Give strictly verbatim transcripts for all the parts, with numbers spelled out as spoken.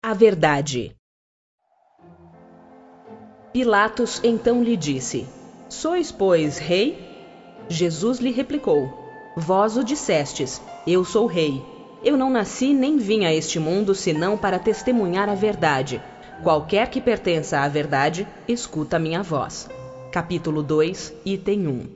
A verdade. Pilatos então lhe disse: Sois, pois, rei? Jesus lhe replicou: Vós o dissestes, eu sou rei. Eu não nasci nem vim a este mundo senão para testemunhar a verdade. Qualquer que pertença à verdade, escuta minha voz. Capítulo dois, item um.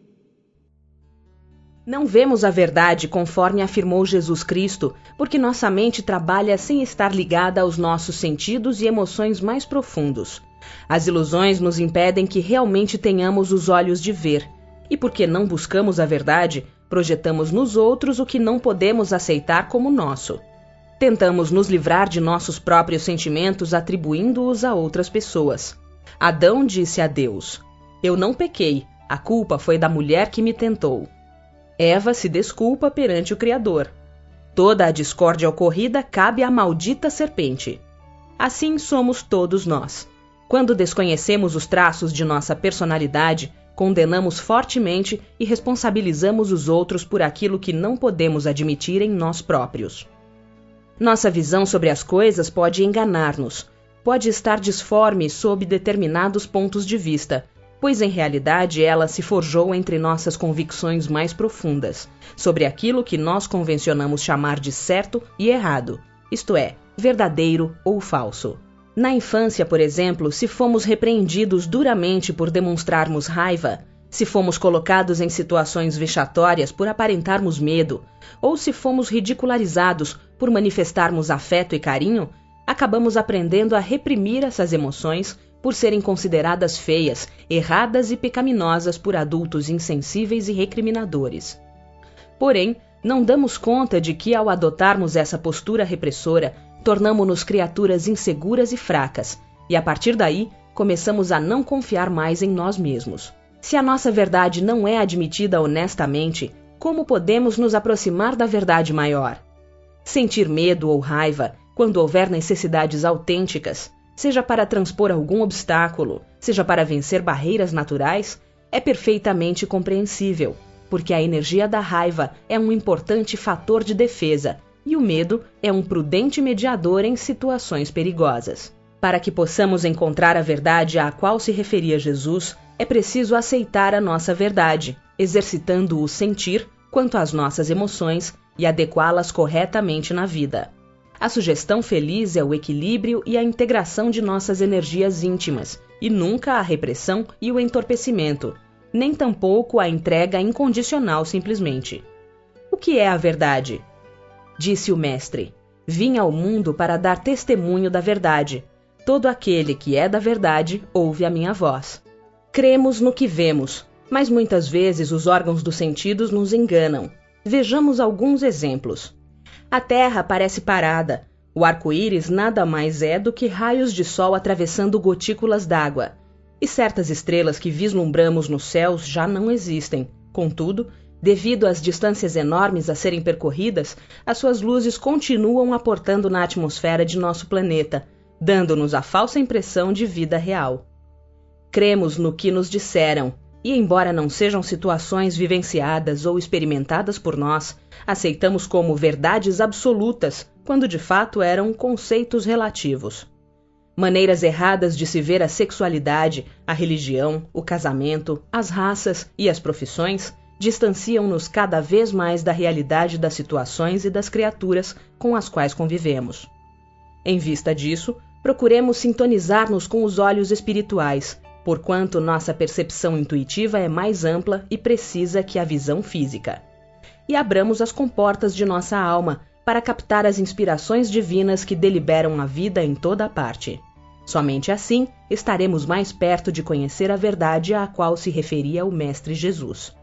Não vemos a verdade conforme afirmou Jesus Cristo, porque nossa mente trabalha sem estar ligada aos nossos sentidos e emoções mais profundos. As ilusões nos impedem que realmente tenhamos os olhos de ver, e porque não buscamos a verdade, projetamos nos outros o que não podemos aceitar como nosso. Tentamos nos livrar de nossos próprios sentimentos atribuindo-os a outras pessoas. Adão disse a Deus: Eu não pequei, a culpa foi da mulher que me tentou. Eva se desculpa perante o Criador. Toda a discórdia ocorrida cabe à maldita serpente. Assim somos todos nós. Quando desconhecemos os traços de nossa personalidade, condenamos fortemente e responsabilizamos os outros por aquilo que não podemos admitir em nós próprios. Nossa visão sobre as coisas pode enganar-nos, pode estar disforme sob determinados pontos de vista, pois em realidade ela se forjou entre nossas convicções mais profundas, sobre aquilo que nós convencionamos chamar de certo e errado, isto é, verdadeiro ou falso. Na infância, por exemplo, se fomos repreendidos duramente por demonstrarmos raiva, se fomos colocados em situações vexatórias por aparentarmos medo, ou se fomos ridicularizados por manifestarmos afeto e carinho, acabamos aprendendo a reprimir essas emoções por serem consideradas feias, erradas e pecaminosas por adultos insensíveis e recriminadores. Porém, não damos conta de que, ao adotarmos essa postura repressora, tornamo-nos criaturas inseguras e fracas, e a partir daí, começamos a não confiar mais em nós mesmos. Se a nossa verdade não é admitida honestamente, como podemos nos aproximar da verdade maior? Sentir medo ou raiva, quando houver necessidades autênticas, seja para transpor algum obstáculo, seja para vencer barreiras naturais, é perfeitamente compreensível, porque a energia da raiva é um importante fator de defesa e o medo é um prudente mediador em situações perigosas. Para que possamos encontrar a verdade à qual se referia Jesus, é preciso aceitar a nossa verdade, exercitando o sentir quanto às nossas emoções e adequá-las corretamente na vida. A sugestão feliz é o equilíbrio e a integração de nossas energias íntimas, e nunca a repressão e o entorpecimento, nem tampouco a entrega incondicional simplesmente. O que é a verdade? Disse o Mestre: Vim ao mundo para dar testemunho da verdade. Todo aquele que é da verdade ouve a minha voz. Cremos no que vemos, mas muitas vezes os órgãos dos sentidos nos enganam. Vejamos alguns exemplos. A Terra parece parada. O arco-íris nada mais é do que raios de sol atravessando gotículas d'água. E certas estrelas que vislumbramos nos céus já não existem. Contudo, devido às distâncias enormes a serem percorridas, as suas luzes continuam aportando na atmosfera de nosso planeta, dando-nos a falsa impressão de vida real. Cremos no que nos disseram, e embora não sejam situações vivenciadas ou experimentadas por nós, aceitamos como verdades absolutas, quando de fato eram conceitos relativos. Maneiras erradas de se ver a sexualidade, a religião, o casamento, as raças e as profissões distanciam-nos cada vez mais da realidade das situações e das criaturas com as quais convivemos. Em vista disso, procuremos sintonizar-nos com os olhos espirituais, porquanto nossa percepção intuitiva é mais ampla e precisa que a visão física. E abramos as comportas de nossa alma para captar as inspirações divinas que deliberam a vida em toda a parte. Somente assim estaremos mais perto de conhecer a verdade à qual se referia o Mestre Jesus.